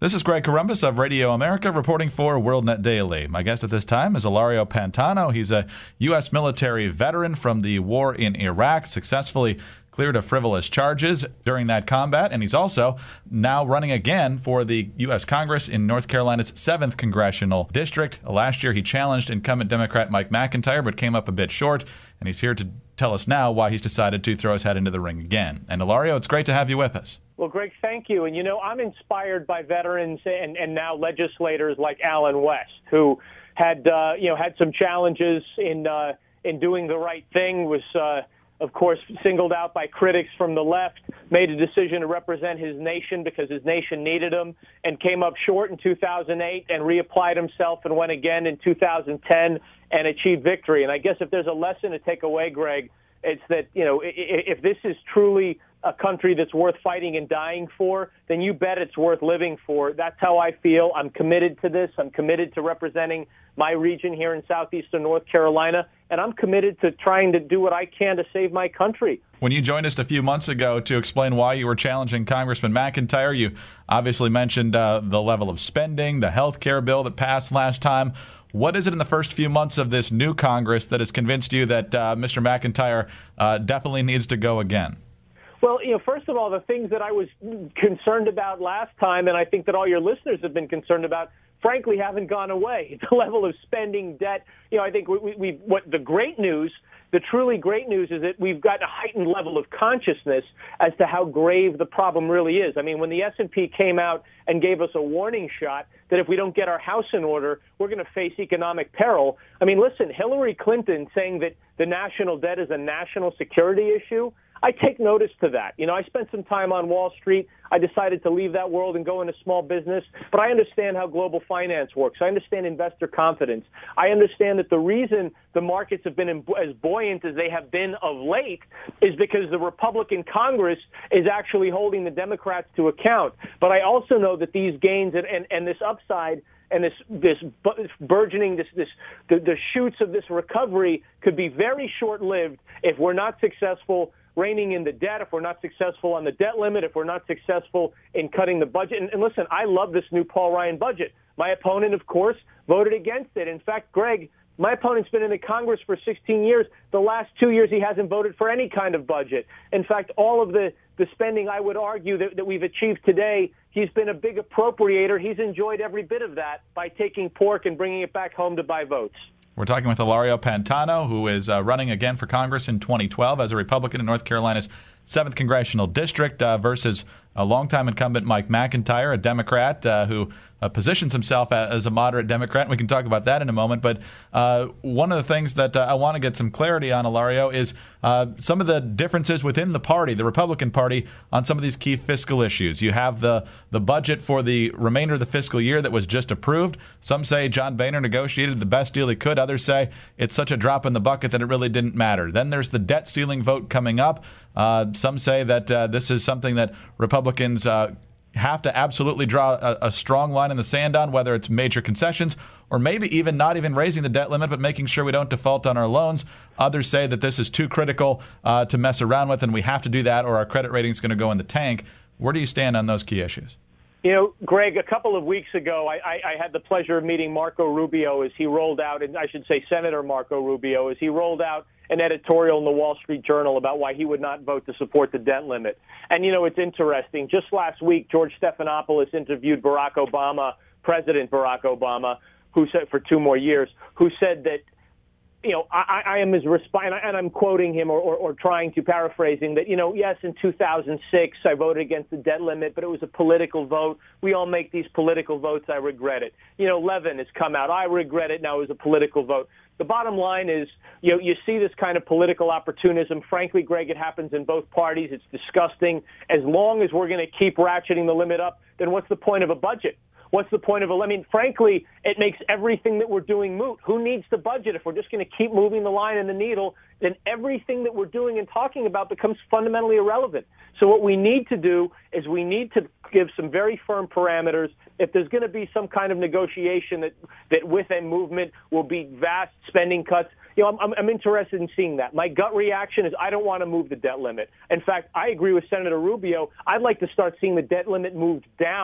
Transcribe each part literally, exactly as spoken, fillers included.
This is Greg Corombos of Radio America reporting for WorldNet Daily. My guest at this time is Ilario Pantano. He's a U S military veteran from the war in Iraq, successfully cleared of frivolous charges during that combat, and he's also now running again for the U S Congress in North Carolina's seventh Congressional District. Last year, he challenged incumbent Democrat Mike McIntyre, but came up a bit short, and he's here to tell us now why he's decided to throw his head into the ring again. And Ilario, it's great to have you with us. Well, Greg, thank you. And, you know, I'm inspired by veterans and, and now legislators like Allen West, who had, uh, you know, had some challenges in uh, in doing the right thing, was, uh, of course, singled out by critics from the left, made a decision to represent his nation because his nation needed him, and came up short in two thousand eight and reapplied himself and went again in two thousand ten and achieved victory. And I guess if there's a lesson to take away, Greg, it's that, you know, if this is truly a country that's worth fighting and dying for, then you bet it's worth living for. That's how I feel. I'm committed to this. I'm committed to representing my region here in southeastern North Carolina, and I'm committed to trying to do what I can to save my country. When you joined us a few months ago to explain why you were challenging Congressman McIntyre, you obviously mentioned uh, the level of spending, the health care bill that passed last time. What is it in the first few months of this new Congress that has convinced you that uh, Mister McIntyre uh, definitely needs to go again? Well, you know, first of all, the things that I was concerned about last time, and I think that all your listeners have been concerned about, frankly, haven't gone away. The level of spending, debt, you know, I think we, we, we what the great news, the truly great news is that we've got a heightened level of consciousness as to how grave the problem really is. I mean, when the S and P came out and gave us a warning shot that if we don't get our house in order, we're going to face economic peril. I mean, listen, Hillary Clinton saying that the national debt is a national security issue, I take notice to that. You know, I spent some time on Wall Street. I decided to leave that world and go into small business, but I understand how global finance works. I understand investor confidence. I understand that the reason the markets have been as buoyant as they have been of late is because the Republican Congress is actually holding the Democrats to account. But I also know that these gains and, and, and this upside and this this burgeoning, this this the, the shoots of this recovery could be very short-lived if we're not successful reining in the debt, if we're not successful on the debt limit, if we're not successful in cutting the budget. And, and listen, I love this new Paul Ryan budget. My opponent, of course, voted against it. In fact, Greg, my opponent's been in the Congress for sixteen years. The last two years, he hasn't voted for any kind of budget. In fact, all of the, the spending, I would argue, that, that we've achieved today, he's been a big appropriator. He's enjoyed every bit of that by taking pork and bringing it back home to buy votes. We're talking with Ilario Pantano, who is uh, running again for Congress in twenty twelve as a Republican in North Carolina's seventh Congressional District uh, versus a longtime incumbent Mike McIntyre, a Democrat uh, who uh, positions himself as a moderate Democrat. And we can talk about that in a moment. But uh, one of the things that uh, I want to get some clarity on, Ilario, is uh, some of the differences within the party, the Republican Party, on some of these key fiscal issues. You have the, the budget for the remainder of the fiscal year that was just approved. Some say John Boehner negotiated the best deal he could. Others say it's such a drop in the bucket that it really didn't matter. Then there's the debt ceiling vote coming up. Uh, some say that uh, this is something that Republicans uh, have to absolutely draw a, a strong line in the sand on, whether it's major concessions or maybe even not even raising the debt limit, but making sure we don't default on our loans. Others say that this is too critical uh, to mess around with, and we have to do that or our credit rating is going to go in the tank. Where do you stand on those key issues? You know, Greg, a couple of weeks ago, I, I, I had the pleasure of meeting Marco Rubio as he rolled out, and I should say Senator Marco Rubio, as he rolled out an editorial in the Wall Street Journal about why he would not vote to support the debt limit. And, you know, it's interesting. Just last week, George Stephanopoulos interviewed Barack Obama, President Barack Obama, who said for two more years, who said that, you know, I, I am as resp- and I'm quoting him or, or, or trying to paraphrasing that, you know, yes, in two thousand six, I voted against the debt limit, but it was a political vote. We all make these political votes. I regret it. You know, Levin has come out. I regret it. Now it was a political vote. The bottom line is, you know, you see this kind of political opportunism. Frankly, Greg, it happens in both parties. It's disgusting. As long as we're going to keep ratcheting the limit up, then what's the point of a budget? What's the point of a, I mean, frankly, it makes everything that we're doing moot. Who needs the budget? If we're just going to keep moving the line and the needle, then everything that we're doing and talking about becomes fundamentally irrelevant. So what we need to do is we need to give some very firm parameters. If there's going to be some kind of negotiation that, that with a movement will be vast spending cuts, you know, I'm, I'm interested in seeing that. My gut reaction is I don't want to move the debt limit. In fact, I agree with Senator Rubio. I'd like to start seeing the debt limit moved down.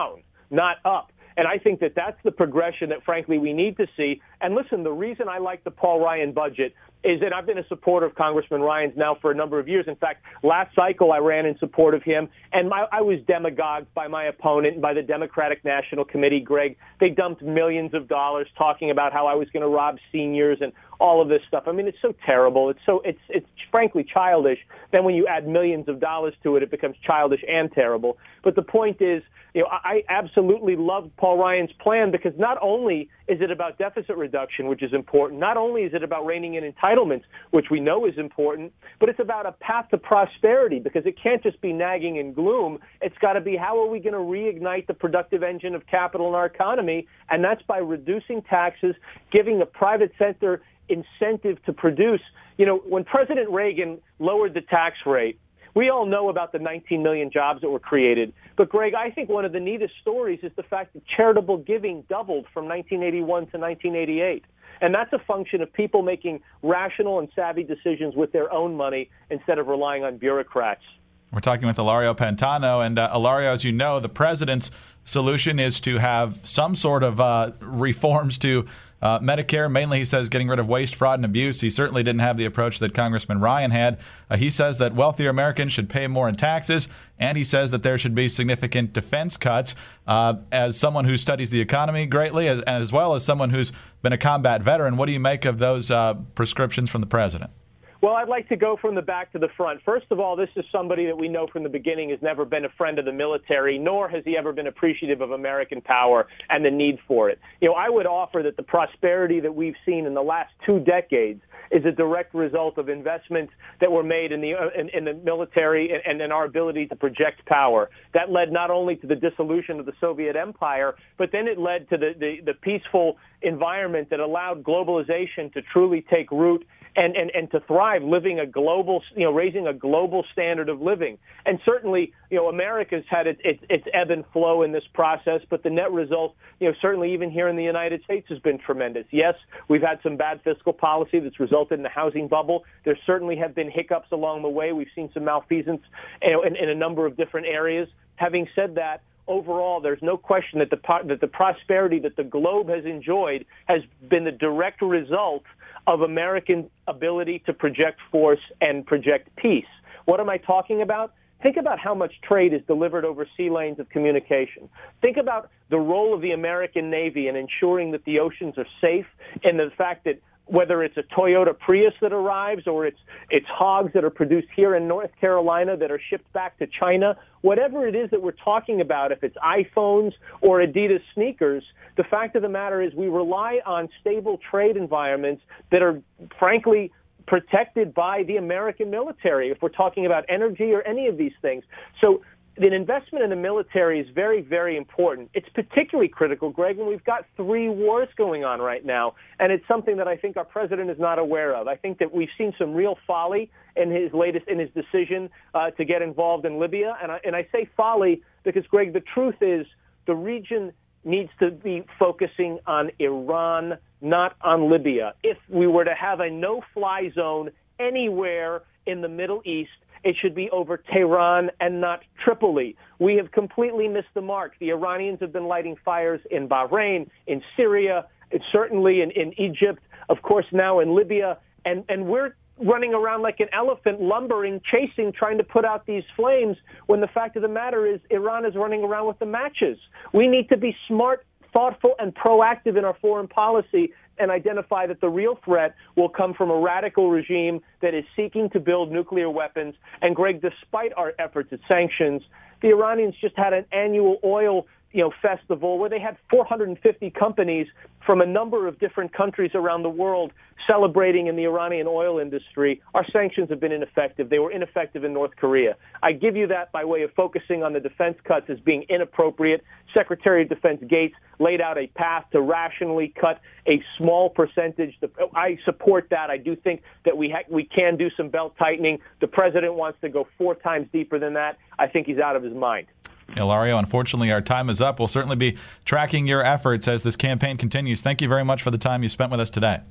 not up. And I think that that's the progression that, frankly, we need to see. And listen, the reason I like the Paul Ryan budget is that I've been a supporter of Congressman Ryan's now for a number of years. In fact, last cycle I ran in support of him, and my, I was demagogued by my opponent and by the Democratic National Committee, Greg. They dumped millions of dollars talking about how I was going to rob seniors and all of this stuff. I mean, it's so terrible. It's so it's it's frankly childish. Then when you add millions of dollars to it, it becomes childish and terrible. But the point is, you know, I absolutely love Paul Ryan's plan because not only is it about deficit reduction, which is important, not only is it about reining in entitlements, which we know is important, but it's about a path to prosperity because it can't just be nagging and gloom. It's got to be how are we going to reignite the productive engine of capital in our economy, and that's by reducing taxes, giving the private sector incentive to produce. You know, when President Reagan lowered the tax rate, we all know about the nineteen million jobs that were created. But, Greg, I think one of the neatest stories is the fact that charitable giving doubled from nineteen eighty-one to nineteen eighty-eight. And that's a function of people making rational and savvy decisions with their own money instead of relying on bureaucrats. We're talking with Ilario Pantano. And, uh, Ilario, as you know, the president's solution is to have some sort of uh, reforms to Uh, Medicare. Mainly, he says, getting rid of waste, fraud, and abuse. He certainly didn't have the approach that Congressman Ryan had. Uh, he says that wealthier Americans should pay more in taxes, and he says that there should be significant defense cuts. Uh, as someone who studies the economy greatly, as, as well as someone who's been a combat veteran, what do you make of those uh, prescriptions from the president? Well, I'd like to go from the back to the front. First of all, this is somebody that we know from the beginning has never been a friend of the military, nor has he ever been appreciative of American power and the need for it. You know, I would offer that the prosperity that we've seen in the last two decades is a direct result of investments that were made in the in, in the military and, and in our ability to project power. That led not only to the dissolution of the Soviet Empire, but then it led to the, the, the peaceful environment that allowed globalization to truly take root and, and, and to thrive, living a global, you know, raising a global standard of living. And certainly, you know, America's had its, its, its ebb and flow in this process, but the net result, you know, certainly even here in the United States has been tremendous. Yes, we've had some bad fiscal policy that's resulted in the housing bubble. There certainly have been hiccups along the way. We've seen some malfeasance you know, in, in a number of different areas. Having said that, overall, there's no question that the that the prosperity that the globe has enjoyed has been the direct result of American ability to project force and project peace. What am I talking about? Think about how much trade is delivered over sea lanes of communication. Think about the role of the American Navy in ensuring that the oceans are safe, and the fact that whether it's a Toyota Prius that arrives or it's it's hogs that are produced here in North Carolina that are shipped back to China, whatever it is that we're talking about, if it's iPhones or Adidas sneakers, the fact of the matter is we rely on stable trade environments that are, frankly, protected by the American military, if we're talking about energy or any of these things. So an investment in the military is very, very important. It's particularly critical, Greg, when we've got three wars going on right now, and it's something that I think our president is not aware of. I think that we've seen some real folly in his latest, in his decision uh, to get involved in Libya, and I, and I say folly because, Greg, the truth is the region needs to be focusing on Iran, not on Libya. If we were to have a no-fly zone anywhere in the Middle East, it should be over Tehran and not Tripoli. We have completely missed the mark. The Iranians have been lighting fires in Bahrain, in Syria, and certainly in, in Egypt, of course now in Libya, and, and we're running around like an elephant, lumbering, chasing, trying to put out these flames, when the fact of the matter is Iran is running around with the matches. We need to be smart, thoughtful, and proactive in our foreign policy and identify that the real threat will come from a radical regime that is seeking to build nuclear weapons. And, Greg, despite our efforts at sanctions, the Iranians just had an annual oil you know, festival where they had four hundred fifty companies from a number of different countries around the world celebrating in the Iranian oil industry. Our sanctions have been ineffective. They were ineffective in North Korea. I give you that by way of focusing on the defense cuts as being inappropriate. Secretary of Defense Gates laid out a path to rationally cut a small percentage. I support that. I do think that we ha- we can do some belt tightening. The president wants to go four times deeper than that. I think he's out of his mind. Ilario, unfortunately, our time is up. We'll certainly be tracking your efforts as this campaign continues. Thank you very much for the time you spent with us today.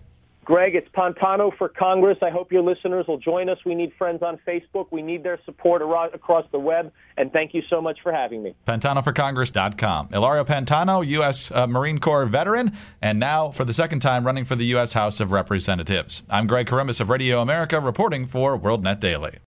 Greg, it's Pantano for Congress. I hope your listeners will join us. We need friends on Facebook. We need their support across the web. And thank you so much for having me. Pantano for Congress dot com. Ilario Pantano, U S Uh, Marine Corps veteran, and now for the second time running for the U S House of Representatives. I'm Greg Corombos of Radio America, reporting for WorldNet Daily.